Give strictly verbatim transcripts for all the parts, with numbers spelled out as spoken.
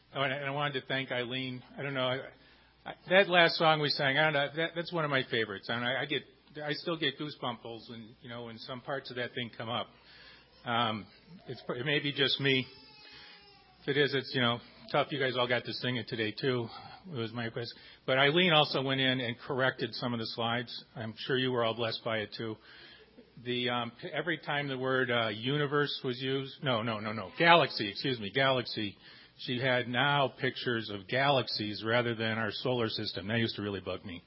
Oh, and I, and I wanted to thank Eileen. I don't know. I, I, that last song we sang, I don't know. That, that's one of my favorites. And I, I get, I still get goosebumples, and you know, when some parts of that thing come up. Um, it's it may be just me. If it is, it's you know tough. You guys all got to sing it today too. It was my request. But Eileen also went in and corrected some of the slides. I'm sure you were all blessed by it too. The um, every time the word uh, universe was used, no, no, no, no, galaxy. Excuse me, galaxy. She had now pictures of galaxies rather than our solar system. That used to really bug me.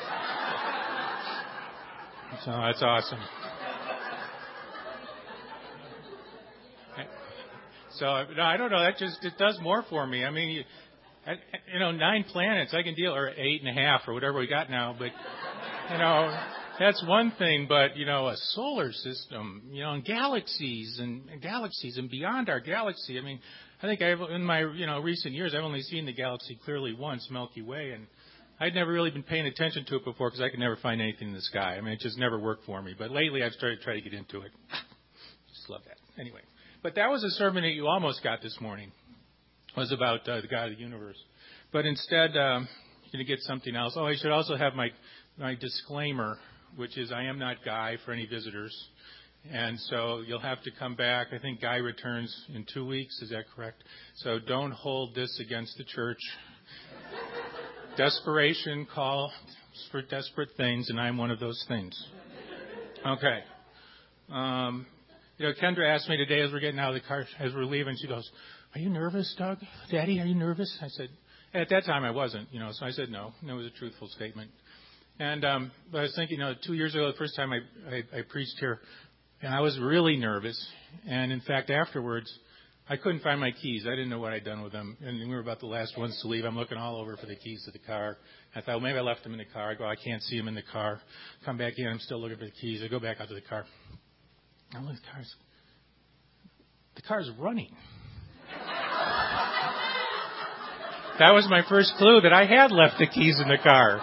So that's awesome. So no, I don't know. That just it does more for me. I mean, you, I, you know, nine planets I can deal, or eight and a half, or whatever we got now. But you know, that's one thing. But you know, a solar system, you know, and galaxies and, and galaxies and beyond our galaxy. I mean, I think I've in my you know recent years I've only seen the galaxy clearly once, Milky Way, and I'd never really been paying attention to it before because I could never find anything in the sky. I mean, it just never worked for me. But lately, I've started to try to get into it. Just love that. Anyway. But that was a sermon that you almost got this morning. It was about uh, the God of the universe. But instead, um, you're going to get something else. Oh, I should also have my my disclaimer, which is I am not Guy for any visitors. And so you'll have to come back. I think Guy returns in two weeks. Is that correct? So don't hold this against the church. Desperation call for desperate things, and I'm one of those things. Okay. Um... You know, Kendra asked me today as we're getting out of the car, as we're leaving, she goes, "Are you nervous, Doug? Daddy, are you nervous?" I said, at that time I wasn't, you know, so I said no. And it was a truthful statement. And um, but I was thinking, you know, two years ago, the first time I, I, I preached here, and I was really nervous. And in fact, afterwards, I couldn't find my keys. I didn't know what I'd done with them. And we were about the last ones to leave. I'm looking all over for the keys to the car. I thought, well, maybe I left them in the car. I go, I can't see them in the car. Come back in. I'm still looking for the keys. I go back out to the car. I look, the car's, the car's running. That was my first clue that I had left the keys in the car.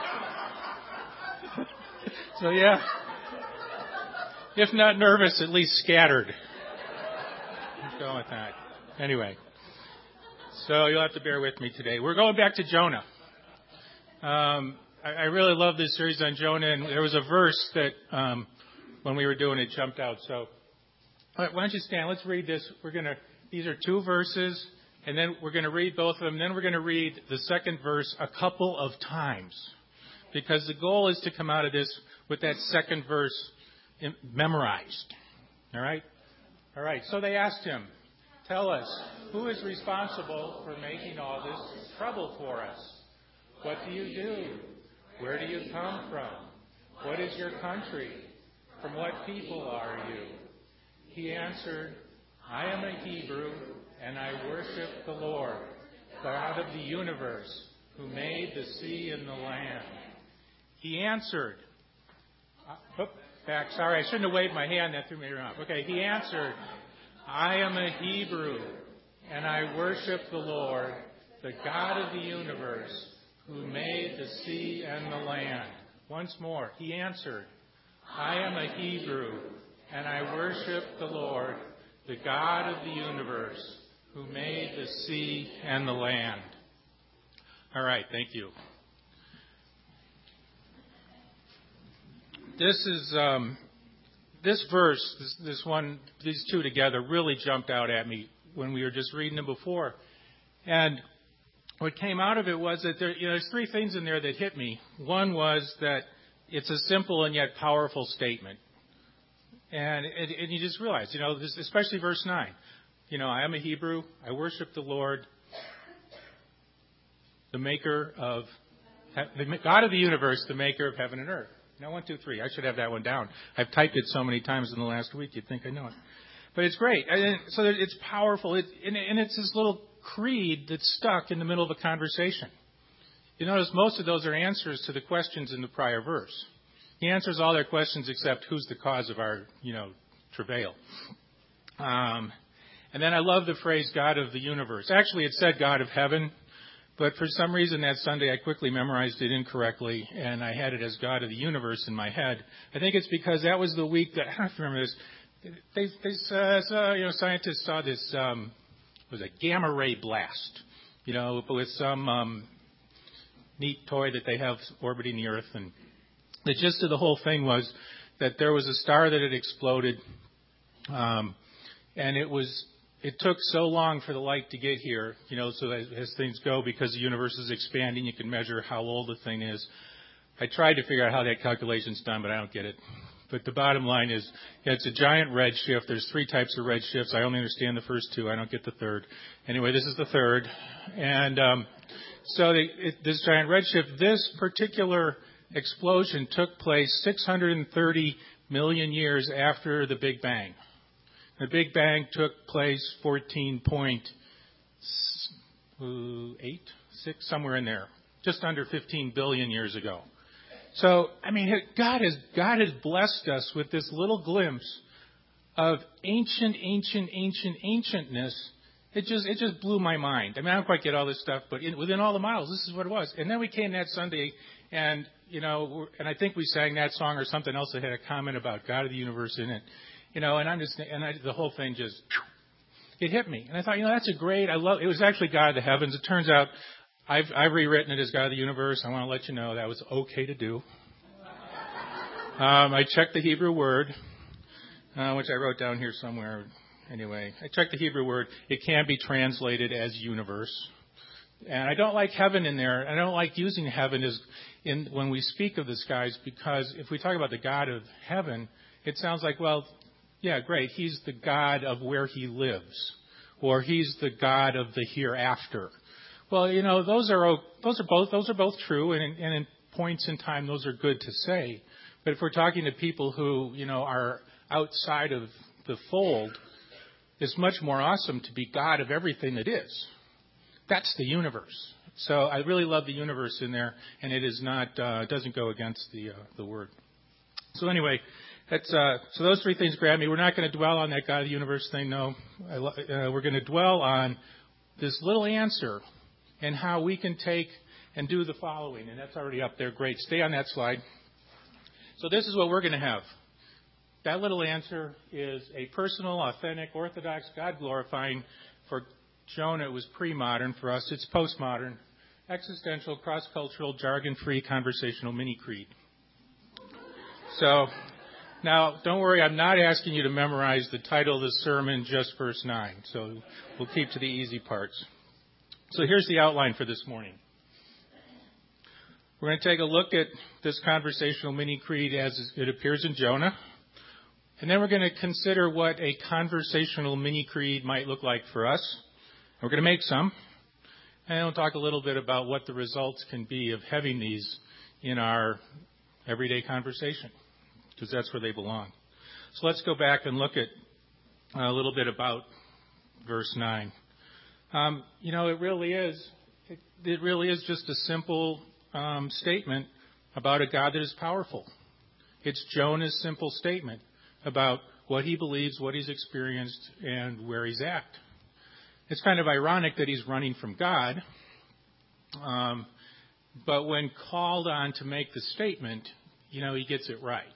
So yeah, if not nervous, at least scattered. Let's go with that. Anyway, so you'll have to bear with me today. We're going back to Jonah. Um, I, I really love this series on Jonah, and there was a verse that um, when we were doing it jumped out. So why don't you stand? Let's read this. We're gonna. These are two verses, and then we're going to read both of them. Then we're going to read the second verse a couple of times, because the goal is to come out of this with that second verse memorized. All right? All right. So they asked him, "Tell us, who is responsible for making all this trouble for us? What do you do? Where do you come from? What is your country? From what people are you?" He answered, "I am a Hebrew, and I worship the Lord, God of the universe, who made the sea and the land." He answered, uh, oh, back, sorry, I shouldn't have waved my hand, that threw me off. Okay, he answered, "I am a Hebrew, and I worship the Lord, the God of the universe, who made the sea and the land." Once more, he answered, "I am a Hebrew, and I worship the Lord, the God of the universe, who made the sea and the land." All right, thank you. This is um, this verse, this, this one, these two together really jumped out at me when we were just reading them before. And what came out of it was that there, you know, there's three things in there that hit me. One was that it's a simple and yet powerful statement. And, and, and you just realize, you know, this, especially verse nine. You know, I am a Hebrew. I worship the Lord, the maker of, the God of the universe, the maker of heaven and earth. Now, one, two, three. I should have that one down. I've typed it so many times in the last week, you'd think I know it. But it's great. And so it's powerful. It, and, and it's this little creed that's stuck in the middle of a conversation. You notice most of those are answers to the questions in the prior verse. He answers all their questions except who's the cause of our, you know, travail. Um, and then I love the phrase God of the universe. Actually, it said God of heaven, but for some reason that Sunday I quickly memorized it incorrectly, and I had it as God of the universe in my head. I think it's because that was the week that, I don't know if you remember this, they, they uh, saw, you know, scientists saw this, um, was a gamma ray blast you know, with some um, neat toy that they have orbiting the Earth. And the gist of the whole thing was that there was a star that had exploded, um, and it was it took so long for the light to get here, you know, so as, as things go, because the universe is expanding, you can measure how old the thing is. I tried to figure out how that calculation's done, but I don't get it. But the bottom line is, yeah, it's a giant redshift. There's three types of redshifts. I only understand the first two. I don't get the third. Anyway, this is the third. And um, so the, it, this giant redshift, this particular explosion took place six hundred thirty million years after the Big Bang. The Big Bang took place fourteen point eight, six, somewhere in there, just under fifteen billion years ago. So, I mean, God has, God has blessed us with this little glimpse of ancient, ancient, ancient, ancientness. It just, it just blew my mind. I mean, I don't quite get all this stuff, but in, within all the models, this is what it was. And then we came that Sunday, and, you know, and I think we sang that song or something else that had a comment about God of the universe in it. You know, and I'm just, and I, the whole thing just, it hit me. And I thought, you know, that's a great, I love, it was actually God of the heavens. It turns out, I've, I've rewritten it as God of the universe. I want to let you know that was okay to do. Um, I checked the Hebrew word, uh, which I wrote down here somewhere. Anyway, I checked the Hebrew word. It can be translated as universe. And I don't like heaven in there. I don't like using heaven as in when we speak of the skies, because if we talk about the God of heaven, it sounds like, well, yeah, great. He's the God of where he lives, or he's the God of the hereafter. Well, you know, those are those are both those are both true, and, and in points in time, those are good to say. But if we're talking to people who, you know, are outside of the fold, it's much more awesome to be God of everything that is. That's the universe. So I really love the universe in there, and it is not uh, doesn't go against the uh, the word. So anyway, that's uh, so those three things grab me. We're not going to dwell on that God of the universe thing. No, I, uh, we're going to dwell on this little answer and how we can take and do the following. And that's already up there. Great. Stay on that slide. So this is what we're going to have. That little answer is a personal, authentic, orthodox, God-glorifying. For Jonah, it was pre-modern. For us, it's postmodern, existential, cross-cultural, jargon-free, conversational mini-creed. So now, don't worry, I'm not asking you to memorize the title of the sermon, just verse nine. So we'll keep to the easy parts. So here's the outline for this morning. We're going to take a look at this conversational mini-creed as it appears in Jonah. And then we're going to consider what a conversational mini-creed might look like for us. We're going to make some. And we'll talk a little bit about what the results can be of having these in our everyday conversation, because that's where they belong. So let's go back and look at a little bit about verse nine. Um, you know, it really is, it, it really is just a simple um, statement about a God that is powerful. It's Jonah's simple statement about what he believes, what he's experienced, and where he's at. It's kind of ironic that he's running from God, um, but when called on to make the statement, you know, he gets it right,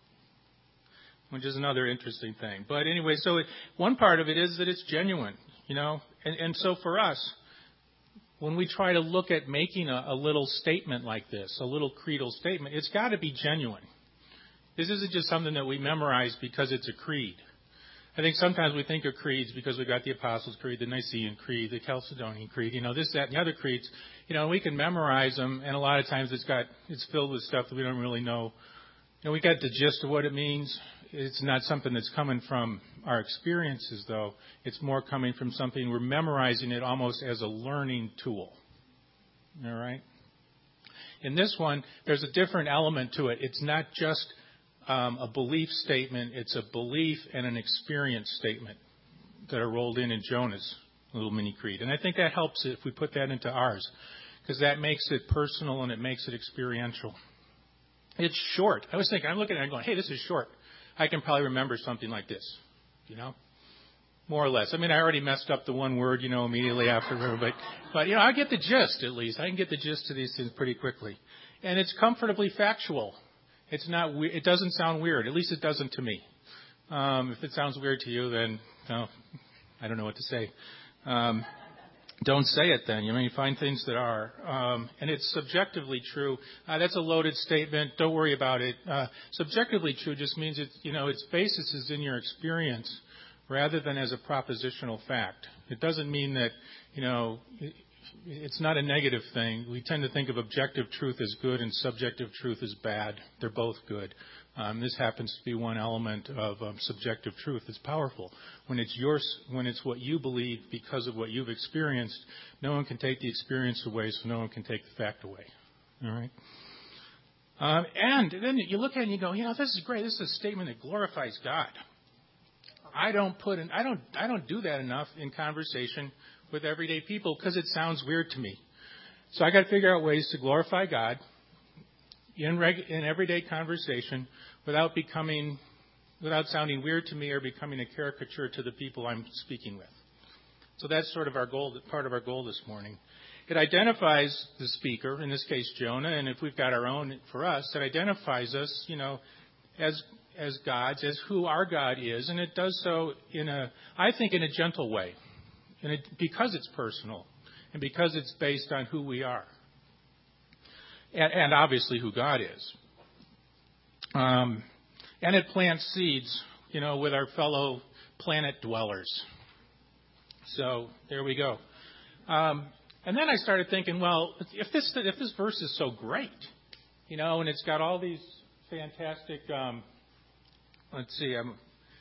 which is another interesting thing. But anyway, so it, one part of it is that it's genuine, you know, and, and so for us, when we try to look at making a, a little statement like this, a little creedal statement, it's got to be genuine. This isn't just something that we memorize because it's a creed. I think sometimes we think of creeds because we've got the Apostles' Creed, the Nicene Creed, the Chalcedonian Creed, you know, this, that, and the other creeds. You know, we can memorize them, and a lot of times it's got it's filled with stuff that we don't really know. You know, we got the gist of what it means. It's not something that's coming from our experiences, though. It's more coming from something we're memorizing it almost as a learning tool. All right? In this one, there's a different element to it. It's not just Um, a belief statement, it's a belief and an experience statement that are rolled in in Jonah's little mini creed. And I think that helps if we put that into ours, because that makes it personal and it makes it experiential. It's short. I was thinking, I'm looking at it and going, hey, this is short. I can probably remember something like this, you know, more or less. I mean, I already messed up the one word, you know, immediately after, but, but, you know, I get the gist at least. I can get the gist of these things pretty quickly. And it's comfortably factual. It's not. It doesn't sound weird. At least it doesn't to me. Um, if it sounds weird to you, then no, I don't know what to say. Um, don't say it then. You may find things that are. Um, and it's subjectively true. Uh, that's a loaded statement. Don't worry about it. Uh, subjectively true just means it, you know, its basis is in your experience rather than as a propositional fact. It doesn't mean that, you know, it, it's not a negative thing. We tend to think of objective truth as good and subjective truth as bad. They're both good. Um, this happens to be one element of um, subjective truth. It's powerful. When it's yours, when it's what you believe because of what you've experienced, no one can take the experience away, so no one can take the fact away. All right? Um, and then you look at it and you go, you know, this is great. This is a statement that glorifies God. I don't put in, I don't, I don't do that enough in conversation with everyday people because it sounds weird to me. So I got to figure out ways to glorify God in reg- in everyday conversation without becoming, without sounding weird to me or becoming a caricature to the people I'm speaking with. So that's sort of our goal, part of our goal this morning. It identifies the speaker, in this case Jonah, and if we've got our own for us, it identifies us, you know, as as gods, as who our God is, and it does so in a, I think, in a gentle way, and it, because it's personal and because it's based on who we are. And, and obviously who God is. Um, and it plants seeds, you know, with our fellow planet dwellers. So there we go. Um, and then I started thinking, well, if this if this verse is so great, you know, and it's got all these fantastic, um, let's see, um,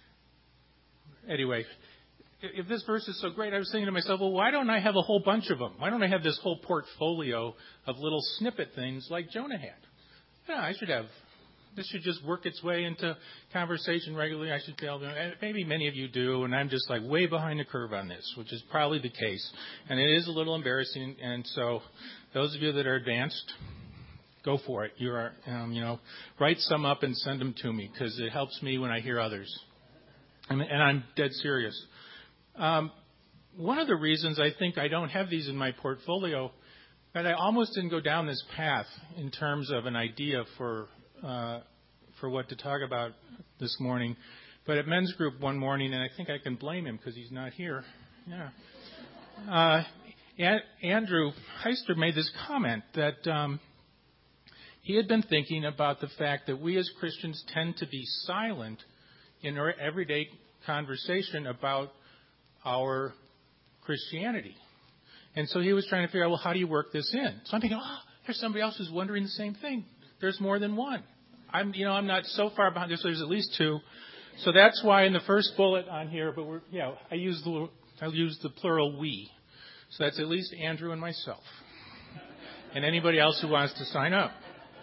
anyway, if this verse is so great, I was thinking to myself, well, why don't I have a whole bunch of them? Why don't I have this whole portfolio of little snippet things like Jonah had? Yeah, I should have. This should just work its way into conversation regularly. I should be able to. Maybe many of you do, and I'm just like way behind the curve on this, which is probably the case. And it is a little embarrassing. And so, those of you that are advanced, go for it. You are, um, you know, write some up and send them to me because it helps me when I hear others. And, and I'm dead serious. Um, one of the reasons I think I don't have these in my portfolio, that I almost didn't go down this path in terms of an idea for uh, for what to talk about this morning. But at men's group one morning, and I think I can blame him because he's not here. Yeah, uh, An- Andrew Heister made this comment that um, he had been thinking about the fact that we as Christians tend to be silent in our everyday conversation about our Christianity. And so he was trying to figure out, well, how do you work this in? So I'm thinking, oh, there's somebody else who's wondering the same thing. There's more than one. I'm, you know, I'm not so far behind this. There's at least two. So that's why in the first bullet on here, but we're, you know, I use the, I use the plural we. So that's at least Andrew and myself. And anybody else who wants to sign up.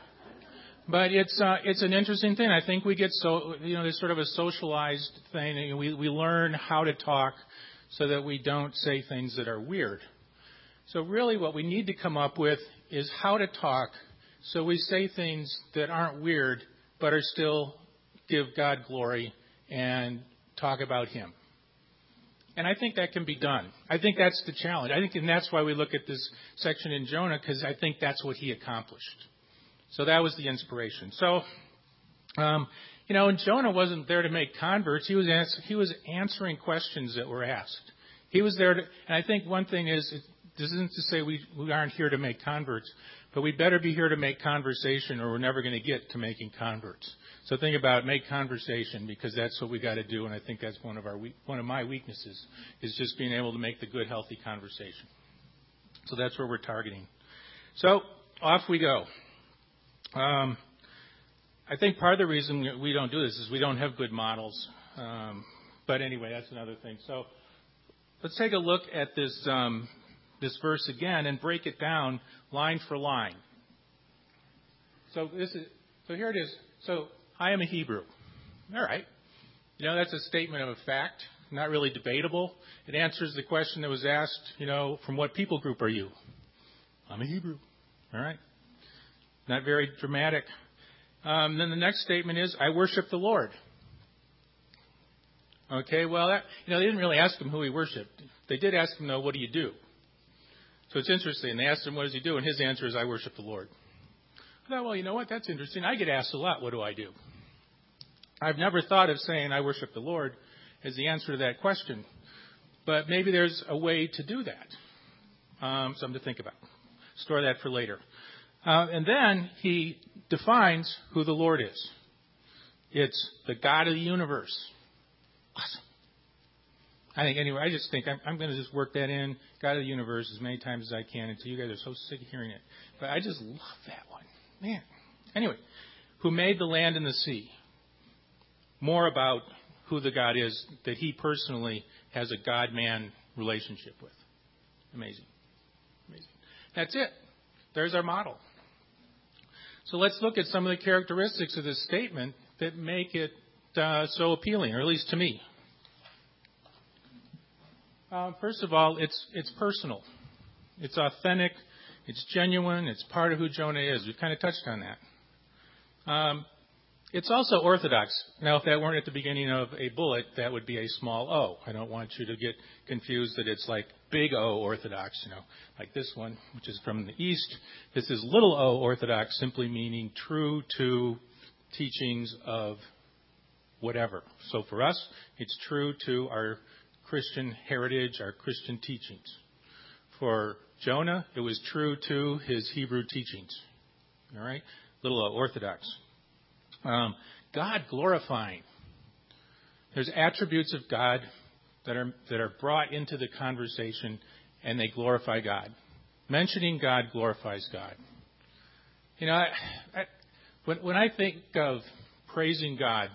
But it's uh, it's an interesting thing. I think we get so, you know, there's sort of a socialized thing. We we learn how to talk so that we don't say things that are weird. So really what we need to come up with is how to talk so we say things that aren't weird but are still give God glory and talk about Him. And I think that can be done. I think that's the challenge. I think, and that's why we look at this section in Jonah, because I think that's what he accomplished. So that was the inspiration. So, um, you know, and Jonah wasn't there to make converts. He was ans- he was answering questions that were asked. He was there to, and I think one thing is, it, this isn't to say we, we aren't here to make converts, but we better be here to make conversation or we're never going to get to making converts. So think about it, make conversation, because that's what we got to do, and I think that's one of our we- one of my weaknesses is just being able to make the good, healthy conversation. So that's where we're targeting. So off we go. Um, I think part of the reason we don't do this is we don't have good models. Um, but anyway, that's another thing. So let's take a look at this um, this verse again and break it down line for line. So this is so here it is. So I am a Hebrew. All right. You know, that's a statement of a fact, not really debatable. It answers the question that was asked, you know, from what people group are you? I'm a Hebrew. All right. Not very dramatic. Um, then the next statement is, I worship the Lord. Okay, well, that, you know, they didn't really ask him who he worshipped. They did ask him, though, what do you do? So it's interesting. They asked him, what does he do? And his answer is, I worship the Lord. I thought, well, you know what? That's interesting. I get asked a lot, what do I do? I've never thought of saying I worship the Lord as the answer to that question. But maybe there's a way to do that. Um, something to think about. Store that for later. Uh, and then he defines who the Lord is. It's the God of the universe. Awesome. I think, anyway, I just think I'm, I'm going to just work that in, God of the universe, as many times as I can until you guys are so sick of hearing it. But I just love that one. Man. Anyway, who made the land and the sea. More about who the God is that he personally has a God-man relationship with. Amazing. Amazing. That's it. There's our model. So let's look at some of the characteristics of this statement that make it uh, so appealing, or at least to me. Uh, first of all, it's it's personal. It's authentic. It's genuine. It's part of who Jonah is. We've kind of touched on that. Um, it's also orthodox. Now, if that weren't at the beginning of a bullet, that would be a small o. I don't want you to get confused that it's like big O orthodox, you know, like this one, which is from the East. This is little o orthodox, simply meaning true to teachings of whatever. So for us, it's true to our Christian heritage, our Christian teachings. For Jonah, it was true to his Hebrew teachings. All right? Little o orthodox. Um, God glorifying. There's attributes of God that are that are brought into the conversation, and they glorify God. Mentioning God glorifies God. You know, I, I, when when I think of praising God,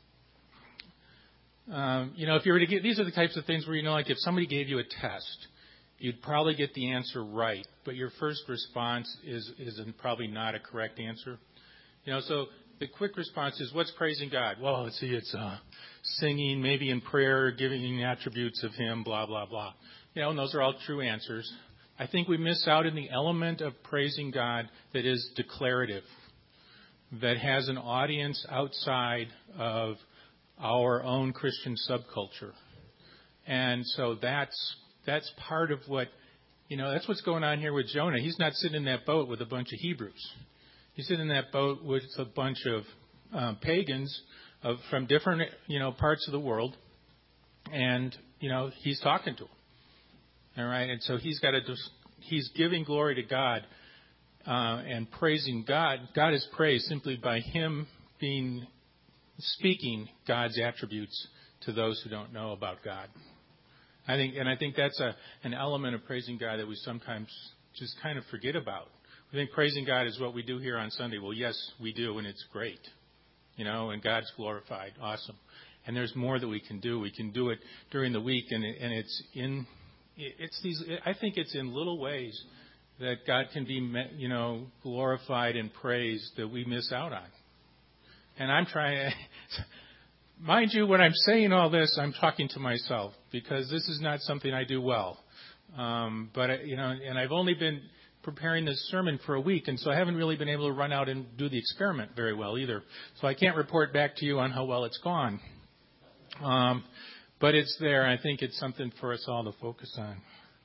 um, you know, if you were to get, these are the types of things where, you know, like if somebody gave you a test, you'd probably get the answer right, but your first response is is probably not a correct answer. You know, so the quick response is, what's praising God? Well, let's see, it's uh, singing, maybe in prayer, giving attributes of Him, blah, blah, blah. You know, and those are all true answers. I think we miss out in the element of praising God that is declarative, that has an audience outside of our own Christian subculture. And so that's that's part of what, you know, that's what's going on here with Jonah. He's not sitting in that boat with a bunch of Hebrews. He's sitting in that boat with a bunch of um, pagans of, from different, you know, parts of the world, and, you know, he's talking to them. All right, and so he's got to, he's giving glory to God uh, and praising God. God is praised simply by him being, speaking God's attributes to those who don't know about God. I think, and I think that's a an element of praising God that we sometimes just kind of forget about. We think praising God is what we do here on Sunday. Well, yes, we do, and it's great, you know, and God's glorified. Awesome. And there's more that we can do. We can do it during the week, and and it's in, it's these. I think it's in little ways that God can be, you know, glorified and praised that we miss out on. And I'm trying to, mind you, when I'm saying all this, I'm talking to myself because this is not something I do well. Um, but you know, and I've only been preparing this sermon for a week, and so I haven't really been able to run out and do the experiment very well either. So I can't report back to you on how well it's gone. Um, but it's there. I think it's something for us all to focus on.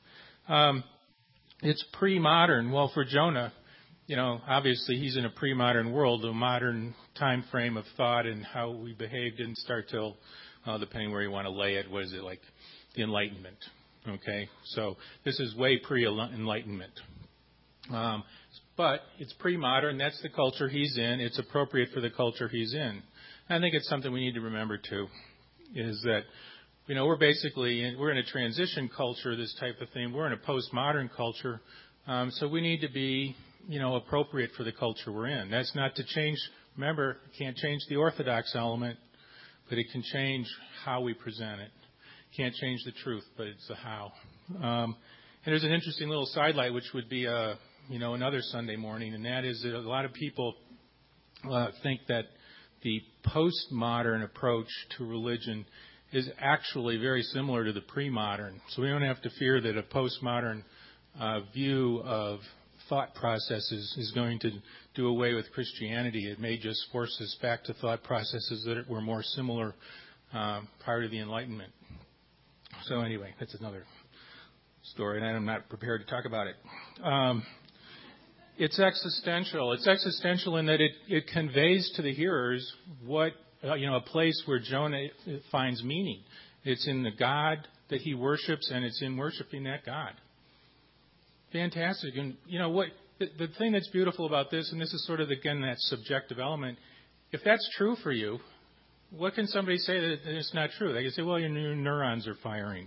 Um, it's pre-modern. Well, for Jonah, you know, obviously he's in a pre-modern world. A modern time frame of thought and how we behave didn't start till, uh, depending where you want to lay it, what is it, like the Enlightenment. Okay, so this is way pre-Enlightenment. Um, but it's pre-modern. That's the culture he's in. It's appropriate for the culture he's in. I think it's something we need to remember too, is that, you know, we're basically in, we're in a transition culture, this type of thing. We're in a postmodern culture, um, so we need to be, you know, appropriate for the culture we're in. That's not to change. Remember, it can't change the orthodox element, but it can change how we present it. Can't change the truth, but it's the how. Um, and there's an interesting little sidelight, which would be a you know, another Sunday morning, and that is that a lot of people uh, think that the postmodern approach to religion is actually very similar to the pre-modern. So we don't have to fear that a postmodern uh, view of thought processes is going to do away with Christianity. It may just force us back to thought processes that were more similar uh, prior to the Enlightenment. So anyway, that's another story, and I'm not prepared to talk about it. Um, It's existential. It's existential in that it, it conveys to the hearers what, uh, you know, a place where Jonah finds meaning. It's in the God that he worships, and it's in worshiping that God. Fantastic. And, you know, what the, the thing that's beautiful about this, and this is sort of, again, that subjective element, if that's true for you, what can somebody say that it's not true? They can say, well, your neurons are firing.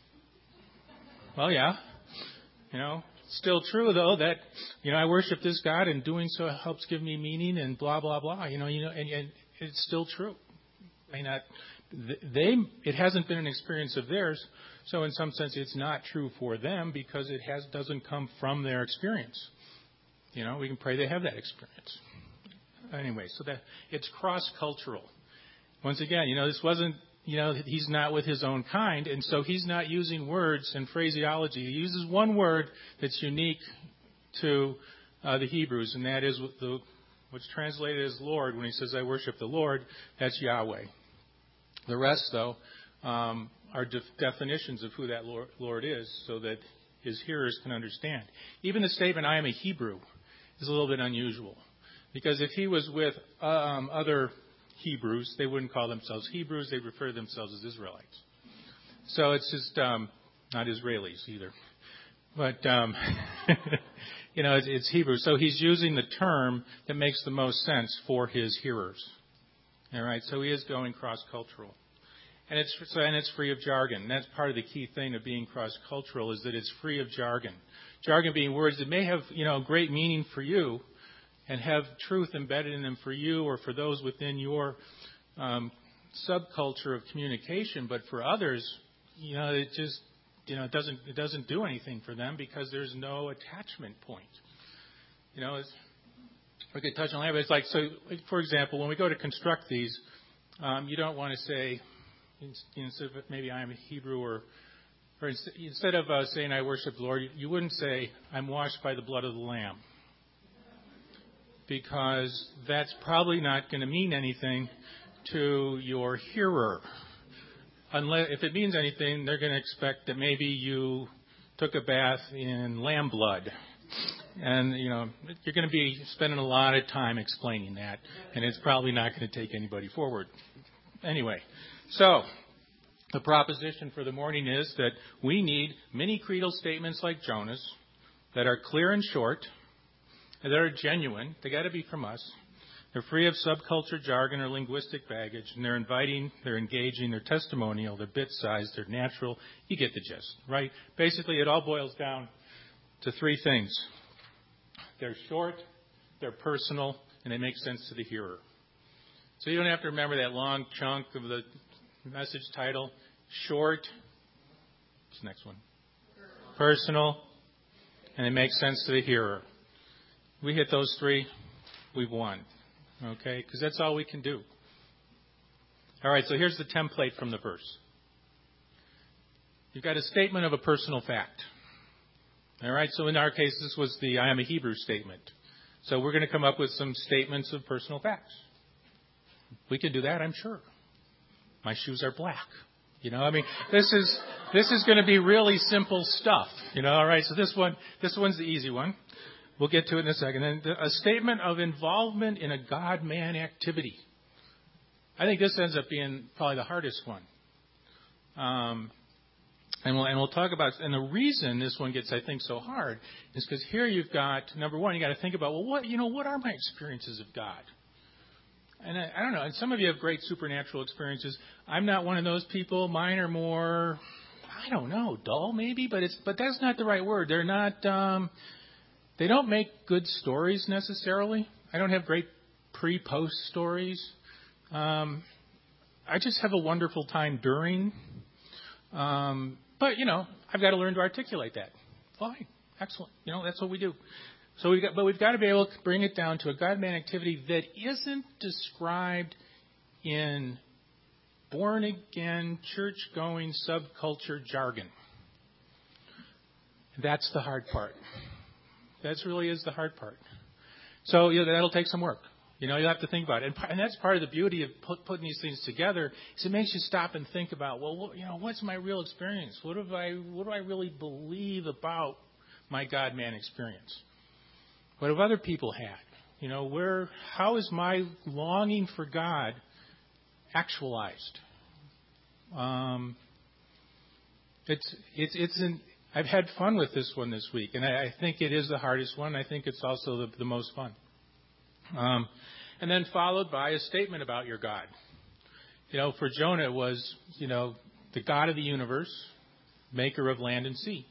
Well, yeah. You know, still true, though, that, you know, I worship this God, and doing so helps give me meaning and blah, blah, blah. You know, you know, and, and it's still true. May not, they, it hasn't been an experience of theirs, so in some sense it's not true for them because it has doesn't come from their experience. You know, we can pray they have that experience. Anyway, so that it's cross-cultural. Once again, you know, this wasn't, you know, he's not with his own kind, and so he's not using words and phraseology. He uses one word that's unique to uh, the Hebrews, and that is the, what's translated as Lord. When he says, I worship the Lord, that's Yahweh. The rest, though, um, are def- definitions of who that Lord, Lord is so that his hearers can understand. Even the statement, I am a Hebrew, is a little bit unusual. Because if he was with um, other Hebrews, they wouldn't call themselves Hebrews. They'd refer to themselves as Israelites. So it's just um, not Israelis either. But, um, you know, it's, it's Hebrew. So he's using the term that makes the most sense for his hearers. All right, so he is going cross-cultural. And it's, so, and it's free of jargon. And that's part of the key thing of being cross-cultural is that it's free of jargon. Jargon being words that may have, you know, great meaning for you and have truth embedded in them for you or for those within your um, subculture of communication. But for others, you know, it just, you know, it doesn't, it doesn't do anything for them because there's no attachment point. You know, it's, we could touch on that, but it's like, so, for example, when we go to construct these, um, you don't want to say, instead of maybe I'm a Hebrew or, or instead of uh, saying I worship the Lord, you wouldn't say I'm washed by the blood of the Lamb. Because that's probably not going to mean anything to your hearer. Unless, if it means anything, they're going to expect that maybe you took a bath in lamb blood. And, you know, you're going to be spending a lot of time explaining that, and it's probably not going to take anybody forward. Anyway, so the proposition for the morning is that we need mini creedal statements like Jonah's that are clear and short, that are genuine. They got to be from us. They're free of subculture jargon or linguistic baggage, and they're inviting, they're engaging, they're testimonial, they're bit-sized, they're natural. You get the gist, right? Basically, it all boils down to three things. They're short, they're personal, and they make sense to the hearer. So you don't have to remember that long chunk of the message title. Short, what's the next one? Personal, and they make sense to the hearer. We hit those three, we've won. Okay? Because that's all we can do. All right, so here's the template from the verse. You've got a statement of a personal fact. All right, so in our case, this was the I am a Hebrew statement. So we're going to come up with some statements of personal facts. We can do that, I'm sure. My shoes are black. You know, I mean, this is this is going to be really simple stuff. You know, all right, so this one, this one's the easy one. We'll get to it in a second. And a statement of involvement in a God-man activity. I think this ends up being probably the hardest one. Um, and we'll and we'll talk about, and the reason this one gets, I think, so hard is because here you've got, number one, you got to think about, well, what you know, what are my experiences of God? And I, I don't know. And some of you have great supernatural experiences. I'm not one of those people. Mine are more, I don't know, dull maybe, but it's but that's not the right word. They're not. Um, they don't make good stories necessarily. I don't have great pre-post stories. Um, I just have a wonderful time during. Um, but you know, I've got to learn to articulate that. Fine, excellent. You know, that's what we do. So we got, but we've got to be able to bring it down to a God-man activity that isn't described in born-again, church-going, subculture jargon. That's the hard part. That really is the hard part. So you know, that'll take some work. You know, you'll have to think about it. And, and that's part of the beauty of put, putting these things together is it makes you stop and think about, well, what, you know, what's my real experience? What have I, what do I really believe about my God-man experience? What have other people had? You know, where, how is my longing for God actualized? Um, it's, it's, it's an, I've had fun with this one this week, and I, I think it is the hardest one. I think it's also the, the most fun. Um, and then followed by a statement about your God. You know, for Jonah it was, you know, the God of the universe, maker of land and sea.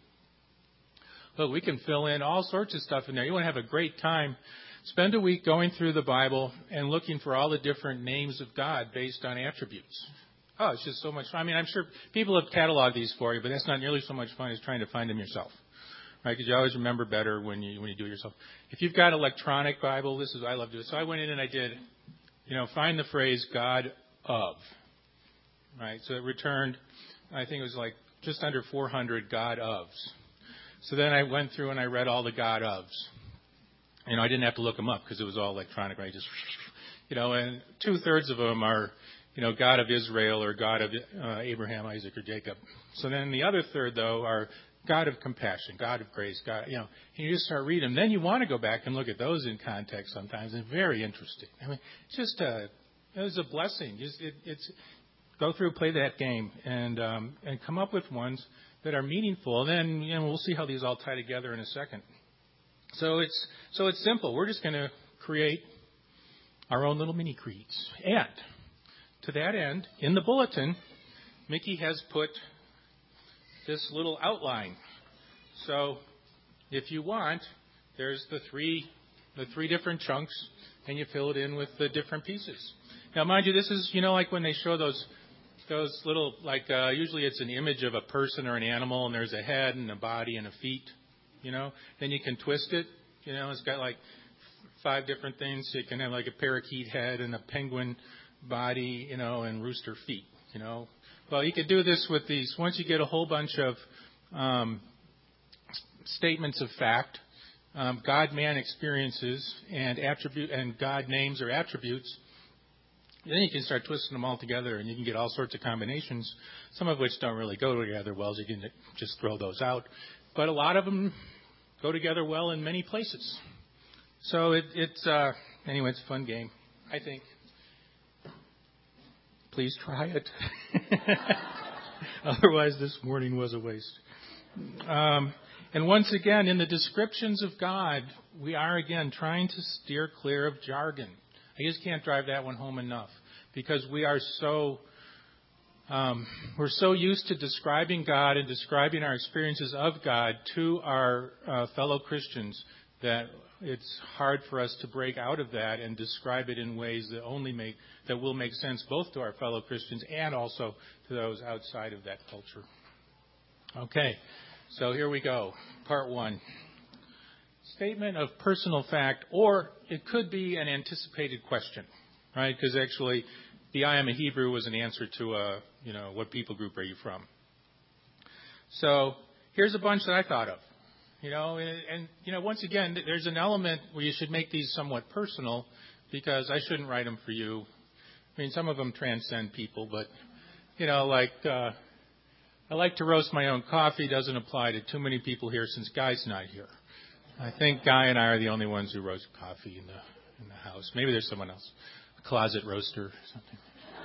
Look, we can fill in all sorts of stuff in there. You want to have a great time. Spend a week going through the Bible and looking for all the different names of God based on attributes. Oh, it's just so much fun. I mean, I'm sure people have cataloged these for you, but that's not nearly so much fun as trying to find them yourself. Right? Because you always remember better when you when you do it yourself. If you've got an electronic Bible, this is what I love to do. So I went in and I did, you know, find the phrase God of. Right? So it returned, I think it was like just under four hundred God ofs. So then I went through and I read all the God ofs. You know, I didn't have to look them up because it was all electronic, right? Just, you know, and two-thirds of them are, you know, God of Israel or God of uh, Abraham, Isaac, or Jacob. So then the other third, though, are God of compassion, God of grace, God, you know, and you just start reading them. Then you want to go back and look at those in context sometimes, and very interesting. I mean, it's just a, it was a blessing. Just, it, it's go through, play that game, and um, and come up with ones that are meaningful. And then, you know, we'll see how these all tie together in a second. So it's so it's simple. We're just going to create our own little mini creeds. And to that end, in the bulletin, Mickey has put this little outline. So if you want, there's the three the three different chunks, and you fill it in with the different pieces. Now, mind you, this is, you know, like when they show those those little, like uh, usually it's an image of a person or an animal, and there's a head and a body and a feet. You know, then you can twist it. You know, it's got like five different things. So you can have like a parakeet head and a penguin body, you know, and rooster feet. You know, well, you could do this with these. Once you get a whole bunch of um, statements of fact, um, God-man experiences, and attribute and God names or attributes, then you can start twisting them all together, and you can get all sorts of combinations. Some of which don't really go together well, so you can just throw those out. But a lot of them go together well in many places. So it, it's, uh, anyway, it's a fun game, I think. Please try it. Otherwise, this morning was a waste. Um, and once again, in the descriptions of God, we are again trying to steer clear of jargon. I just can't drive that one home enough, because we are so Um, we're so used to describing God and describing our experiences of God to our uh, fellow Christians that it's hard for us to break out of that and describe it in ways that only make that will make sense both to our fellow Christians and also to those outside of that culture. Okay, so here we go. Part one. Statement of personal fact, or it could be an anticipated question, right? Because actually, the I am a Hebrew was an answer to a, you know, what people group are you from? So here's a bunch that I thought of, you know, and, and, you know, once again, there's an element where you should make these somewhat personal, because I shouldn't write them for you. I mean, some of them transcend people, but, you know, like, uh, I like to roast my own coffee doesn't apply to too many people here since Guy's not here. I think Guy and I are the only ones who roast coffee in the in the house. Maybe there's someone else. Closet roaster or something.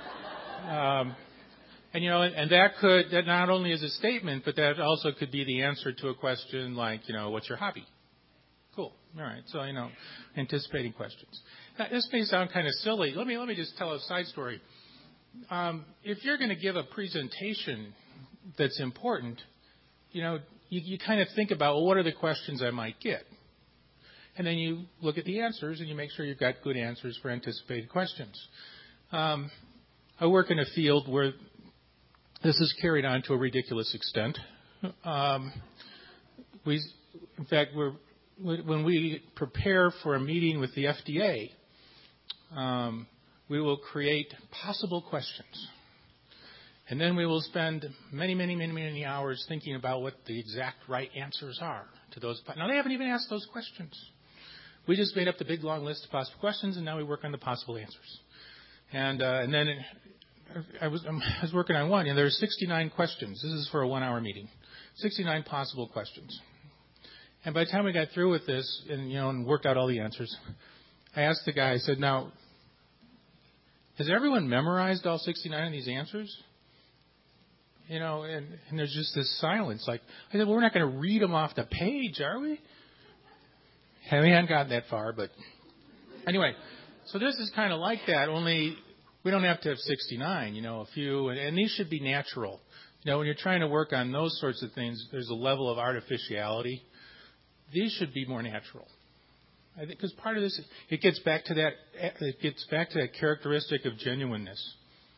Um, and, you know, and, and that could, that not only is a statement, but that also could be the answer to a question like, you know, what's your hobby? Cool. All right. So, you know, anticipating questions. Now, this may sound kind of silly. Let me, let me just tell a side story. Um, if you're going to give a presentation that's important, you know, you, you kind of think about, well, what are the questions I might get? And then you look at the answers and you make sure you've got good answers for anticipated questions. Um, I work in a field where this is carried on to a ridiculous extent. Um, we, in fact, we're, when we prepare for a meeting with the F D A, um, we will create possible questions. And then we will spend many, many, many, many hours thinking about what the exact right answers are to those. Now, they haven't even asked those questions. We just made up the big, long list of possible questions, and now we work on the possible answers. And uh, and then I was I was working on one, and there are sixty-nine questions. This is for a one-hour meeting. sixty-nine possible questions. And by the time we got through with this, and you know, and worked out all the answers, I asked the guy. I said, "Now, has everyone memorized all sixty-nine of these answers?" You know, and, and there's just this silence. Like, I said, well, we're not going to read them off the page, are we? And we hadn't gotten that far, but anyway. So this is kind of like that, only we don't have to have sixty-nine, you know, a few, and, and these should be natural. You know, when you're trying to work on those sorts of things, there's a level of artificiality. These should be more natural. I think because part of this, it gets back to that, it gets back to that characteristic of genuineness.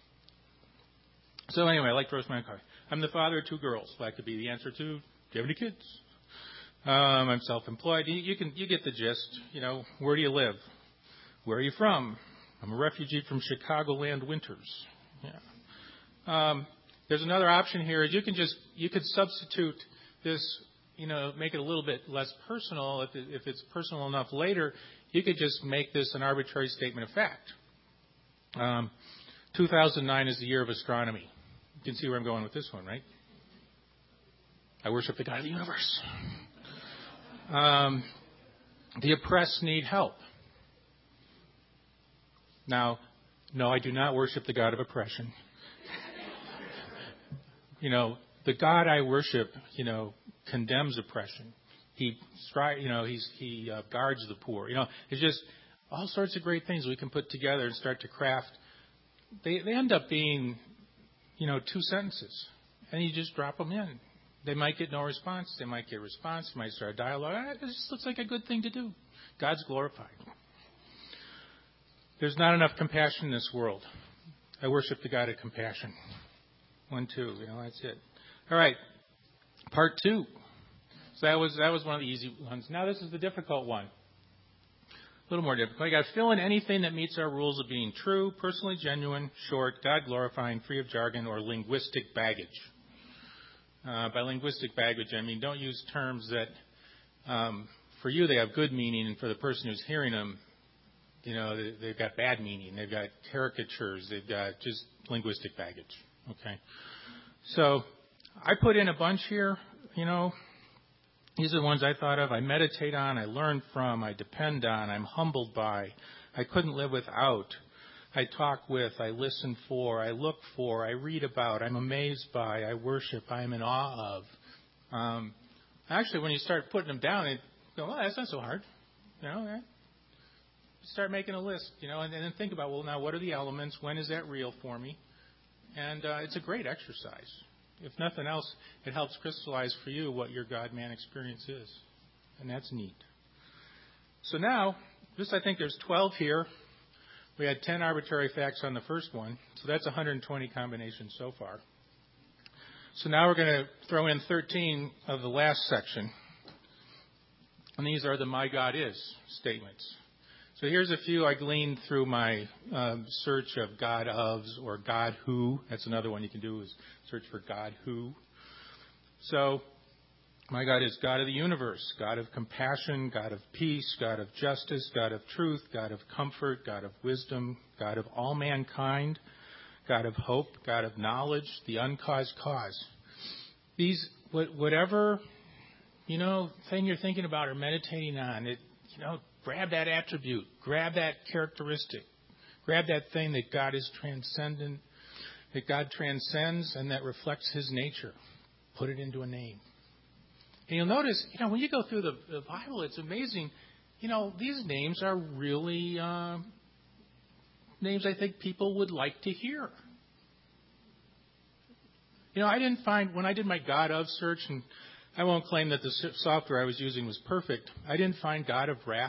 So anyway, I like to roast my own coffee. I'm the father of two girls. That could be the answer to, do you have any kids? Um, I'm self-employed. You, you can, you get the gist. You know, where do you live? Where are you from? I'm a refugee from Chicagoland winters. Yeah. Um, there's another option here. Is you can just you could substitute this. You know, make it a little bit less personal. If, it, if it's personal enough later, you could just make this an arbitrary statement of fact. Um, two thousand nine is the year of astronomy. You can see where I'm going with this one, right? I worship the God of the universe. Um, the oppressed need help. Now, no, I do not worship the God of oppression. You know, the God I worship, you know, condemns oppression. He, stri- you know, he's, he uh, guards the poor. You know, it's just all sorts of great things we can put together and start to craft. They, they end up being, you know, two sentences, and you just drop them in. They might get no response. They might get a response. They might start a dialogue. Ah, it just looks like a good thing to do. God's glorified. There's not enough compassion in this world. I worship the God of compassion. One, two, you know, that's it. All right, part two. So that was that was one of the easy ones. Now this is the difficult one. A little more difficult. I got to fill in anything that meets our rules of being true, personally genuine, short, God-glorifying, free of jargon, or linguistic baggage. Uh, by linguistic baggage, I mean don't use terms that, um, for you, they have good meaning, and for the person who's hearing them, you know, they, they've got bad meaning. They've got caricatures. They've got just linguistic baggage. Okay. So I put in a bunch here, you know. These are the ones I thought of. I meditate on, I learn from, I depend on, I'm humbled by, I couldn't live without, I talk with, I listen for, I look for, I read about, I'm amazed by, I worship, I am in awe of. Um, actually, when you start putting them down, you go, well, that's not so hard. You know, right? Start making a list, you know, and, and then think about, well, now what are the elements? When is that real for me? And uh, it's a great exercise. If nothing else, it helps crystallize for you what your God-man experience is. And that's neat. So now, this I think there's twelve here. We had ten arbitrary facts on the first one. So that's one hundred twenty combinations so far. So now we're going to throw in thirteen of the last section. And these are the my God is statements. So here's a few I gleaned through my um, search of God ofs or God who. That's another one you can do is search for God who. So my God is God of the universe, God of compassion, God of peace, God of justice, God of truth, God of comfort, God of wisdom, God of all mankind, God of hope, God of knowledge, the uncaused cause. These, whatever, you know, thing you're thinking about or meditating on, it, you know, grab that attribute, grab that characteristic, grab that thing that God is transcendent, that God transcends and that reflects His nature. Put it into a name. And you'll notice, you know, when you go through the, the Bible, it's amazing. You know, these names are really uh, names I think people would like to hear. You know, I didn't find, when I did my God of search, and I won't claim that the software I was using was perfect, I didn't find God of wrath.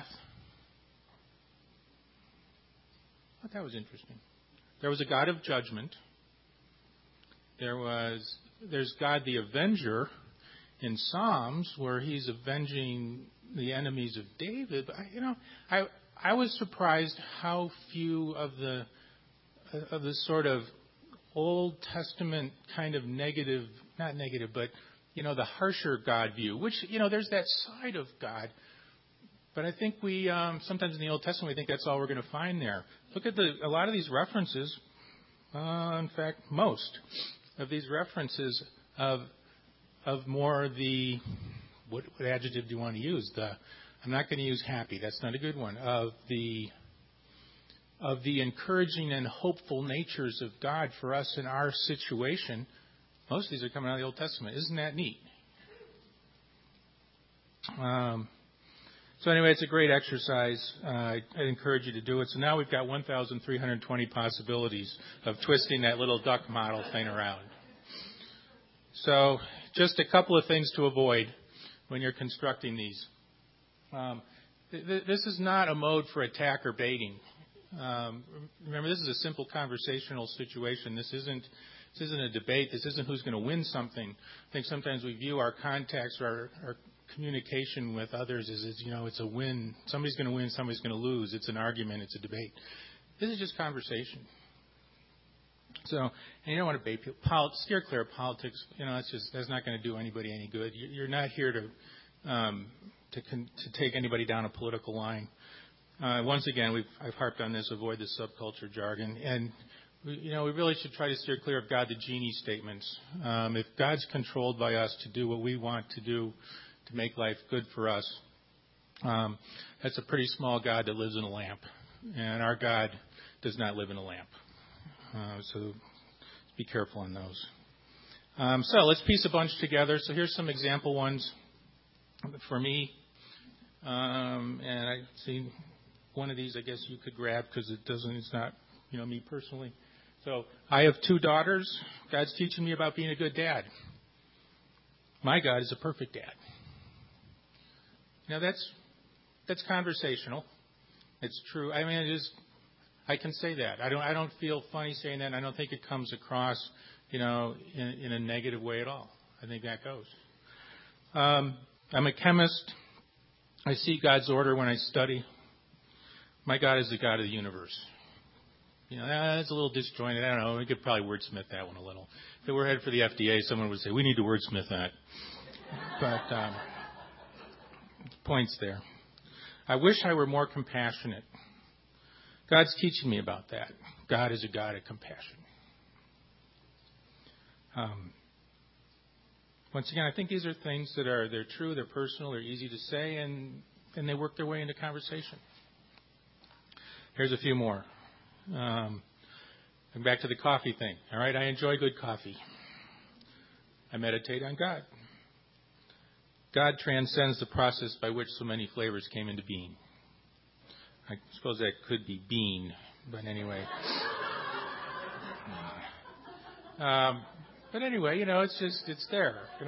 I thought that was interesting. There was a God of judgment. There was, there's God the Avenger in Psalms, where He's avenging the enemies of David. But I, you know, I I was surprised how few of the of the sort of Old Testament kind of negative, not negative, but you know, the harsher God view. Which, you know, there's that side of God. But I think we, um, sometimes in the Old Testament, we think that's all we're going to find there. Look at the, a lot of these references, uh, in fact, most of these references of, of more the, what, what adjective do you want to use? The, I'm not going to use happy. That's not a good one. Of the, of the encouraging and hopeful natures of God for us in our situation Most of these are coming out of the Old Testament. Isn't that neat? Um, so anyway, it's a great exercise. Uh, I, I encourage you to do it. So now we've got one thousand three hundred twenty possibilities of twisting that little duck model thing around. So just a couple of things to avoid when you're constructing these. Um, th- th- this is not a mode for attack or baiting. Um, remember, this is a simple conversational situation. This isn't this isn't a debate. This isn't who's going to win something. I think sometimes we view our contacts or our, our communication with others as, as, you know, it's a win. Somebody's going to win, somebody's going to lose. It's an argument. It's a debate. This is just conversation. So, and you don't want to bait people. Pol- steer clear of politics. You know, that's just that's not going to do anybody any good. You're not here to um, to, con- to take anybody down a political line. Uh, once again, we've, I've harped on this, avoid the subculture jargon. And, we, you know, we really should try to steer clear of God the genie statements. Um, if God's controlled by us to do what we want to do to make life good for us, um, that's a pretty small God that lives in a lamp. And our God does not live in a lamp. Uh, so be careful on those. Um, so let's piece a bunch together. So here's some example ones for me. Um, and I see... One of these, I guess you could grab because it doesn't. It's not, you know, me personally. So I have two daughters. God's teaching me about being a good dad. My God is a perfect dad. Now that's that's conversational. It's true. I mean, it is. I can say that. I don't. I don't feel funny saying that. And I don't think it comes across, you know, in, in a negative way at all. I think that goes. Um, I'm a chemist. I see God's order when I study. My God is the God of the universe. You know, that's a little disjointed. I don't know. We could probably wordsmith that one a little. If it were headed for the F D A, someone would say, we need to wordsmith that. But um, point's there. I wish I were more compassionate. God's teaching me about that. God is a God of compassion. Um, once again, I think these are things that are they're true, they're personal, they're easy to say, and, and they work their way into conversation. Here's a few more. Um, and back to the coffee thing. All right, I enjoy good coffee. I meditate on God. God transcends the process by which so many flavors came into being. I suppose that could be bean, but anyway. um, but anyway, you know, it's just, it's there, you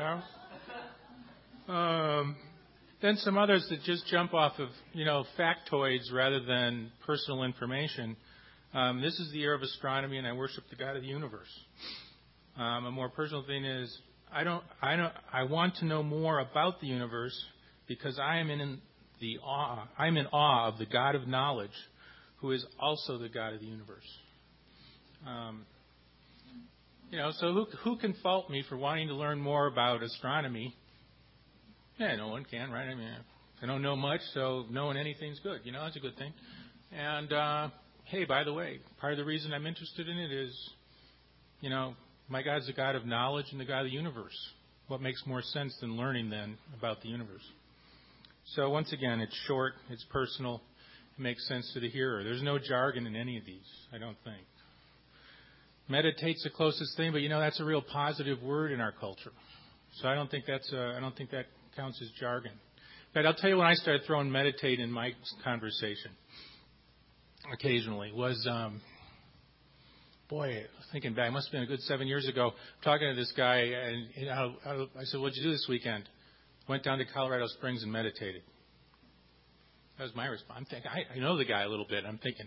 know. Um, Then some others that just jump off of, you know, factoids rather than personal information. Um, this is the year of astronomy, and I worship the God of the universe. Um, a more personal thing is, I don't, I don't, I want to know more about the universe because I am in the awe. I'm in awe of the God of knowledge, who is also the God of the universe. Um, you know, so who who can fault me for wanting to learn more about astronomy? Yeah, no one can, right? I mean, I don't know much, so knowing anything's good. You know, that's a good thing. And, uh, hey, by the way, part of the reason I'm interested in it is, you know, my God's the God of knowledge and the God of the universe. What makes more sense than learning then about the universe? So once again, it's short, it's personal, it makes sense to the hearer. There's no jargon in any of these, I don't think. Meditate's the closest thing, but you know, that's a real positive word in our culture. So I don't think that's a, I don't think that counts as jargon. But I'll tell you when I started throwing meditate in my conversation occasionally was, um, boy, thinking back, it must have been a good seven years ago, talking to this guy, and you know, I said, what'd you do this weekend? Went down to Colorado Springs and meditated. That was my response. I'm thinking, I, I know the guy a little bit. I'm thinking,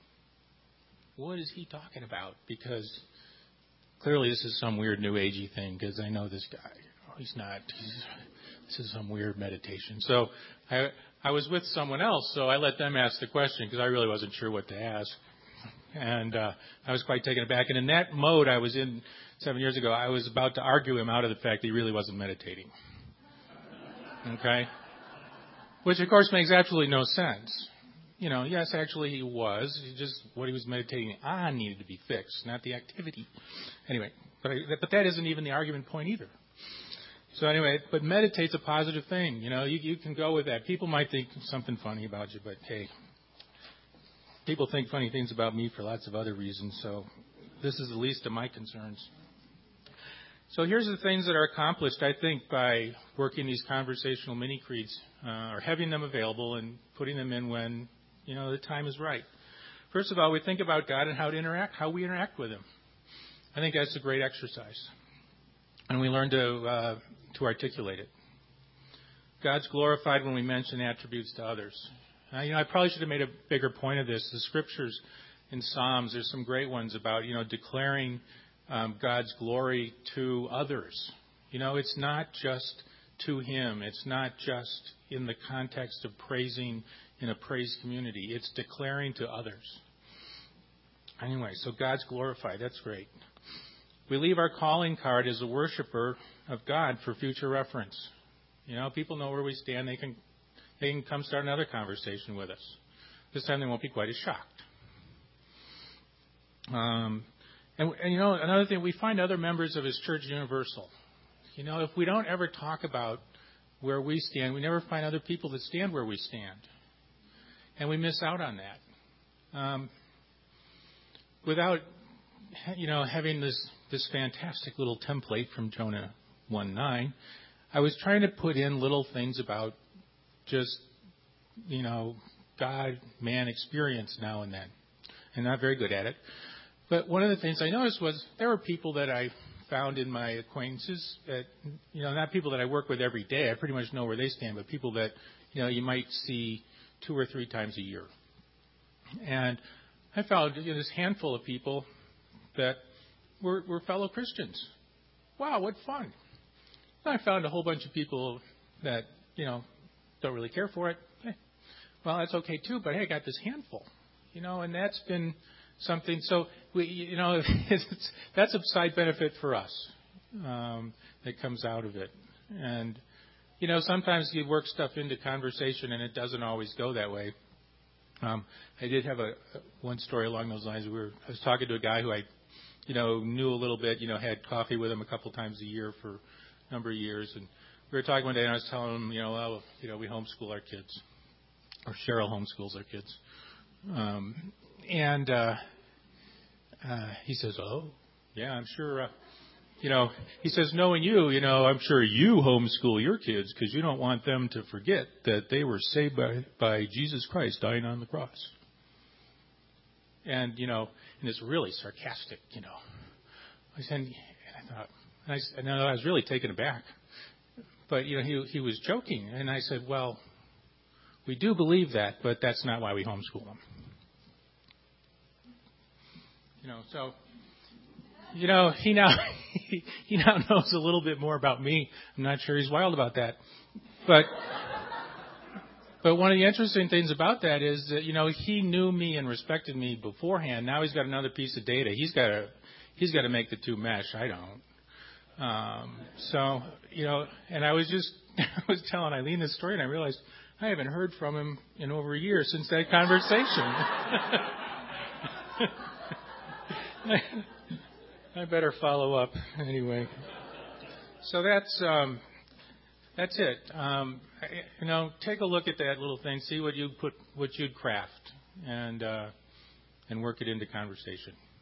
what is he talking about? Because clearly this is some weird new agey thing, because I know this guy. Oh, he's not. He's, this is some weird meditation. So I, I was with someone else, so I let them ask the question because I really wasn't sure what to ask. And uh, I was quite taken aback. And in that mode I was in seven years ago, I was about to argue him out of the fact that he really wasn't meditating. Okay? Which, of course, makes absolutely no sense. You know, yes, actually he was. He just what he was meditating on needed to be fixed, not the activity. Anyway, but I, but that isn't even the argument point either. So anyway, but meditate's a positive thing. You know, you, you can go with that. People might think something funny about you, but hey, people think funny things about me for lots of other reasons. So this is the least of my concerns. So here's the things that are accomplished, I think, by working these conversational mini creeds, uh, or having them available and putting them in when, you know, the time is right. First of all, we think about God and how to interact, how we interact with Him. I think that's a great exercise, and we learn to uh, to articulate it. God's glorified when we mention attributes to others. Uh, you know, I probably should have made a bigger point of this. The scriptures in Psalms, there's some great ones about, you know, declaring um, God's glory to others. You know, it's not just to Him. It's not just in the context of praising in a praise community. It's declaring to others. Anyway, so God's glorified. That's great. We leave our calling card as a worshiper of God for future reference. You know, people know where we stand. They can they can come start another conversation with us. This time they won't be quite as shocked. Um, and, and, you know, another thing, we find other members of His church universal. You know, if we don't ever talk about where we stand, we never find other people that stand where we stand. And we miss out on that. Um, without, you know, having this, this fantastic little template from Jonah one nine, I was trying to put in little things about just, you know, God-man experience now and then. And not very good at it. But one of the things I noticed was there were people that I found in my acquaintances that, you know, not people that I work with every day. I pretty much know where they stand, but people that, you know, you might see two or three times a year. And I found, you know, this handful of people that were, were fellow Christians. Wow, what fun. And I found a whole bunch of people that, you know, don't really care for it. Hey, well, that's okay too, but hey, I got this handful. You know, and that's been something. So, we, you know, it's, that's a side benefit for us um, that comes out of it. And, you know, sometimes you work stuff into conversation and it doesn't always go that way. Um, I did have a one story along those lines. We were, I was talking to a guy who I, you know, knew a little bit, you know, had coffee with him a couple times a year for a number of years. And we were talking one day and I was telling him, you know, well, you know, we homeschool our kids. Or Cheryl homeschools our kids. Um, and uh, uh, he says, oh, yeah, I'm sure, uh, you know, he says, knowing you, you know, I'm sure you homeschool your kids because you don't want them to forget that they were saved by, by Jesus Christ dying on the cross. And, you know, and it's really sarcastic, you know. I said, and I thought, and I, and I was really taken aback. But, you know, he, he was joking. And I said, well, we do believe that, but that's not why we homeschool them. You know, so, you know, he now he, he now knows a little bit more about me. I'm not sure he's wild about that. But but one of the interesting things about that is that, you know, he knew me and respected me beforehand. Now he's got another piece of data. He's got to he's got to make the two mesh. I don't. Um, so, you know, and I was just I was telling Eileen this story, and I realized I haven't heard from him in over a year since that conversation. I better follow up anyway. So that's um, that's it. Um, you know, take a look at that little thing, see what you put, what you'd craft, and uh, and work it into conversation.